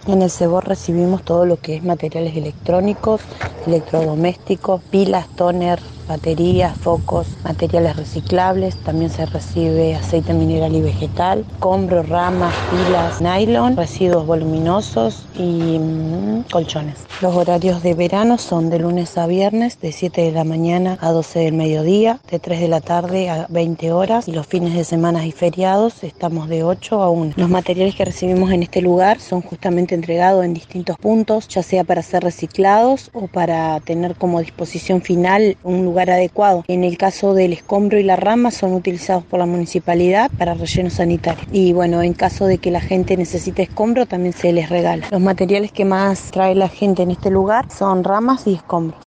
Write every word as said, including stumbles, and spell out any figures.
En el Cebor recibimos todo lo que es materiales electrónicos, electrodomésticos, pilas, tóner, baterías, focos, materiales reciclables. También se recibe aceite mineral y vegetal, escombros, ramas, pilas, nylon, residuos voluminosos y mmm, colchones. Los horarios de verano son de lunes a viernes, de siete de la mañana a doce del mediodía, de tres de la tarde a veinte horas, y los fines de semana y feriados estamos de ocho a una. Los materiales que recibimos en este lugar son justamente entregados en distintos puntos, ya sea para ser reciclados o para tener como disposición final un lugar adecuado. En el caso del escombro y la rama son utilizados por la municipalidad para relleno sanitario. Y bueno, en caso de que la gente necesite escombro, también se les regala. Los materiales que más trae la gente en este lugar son ramas y escombros.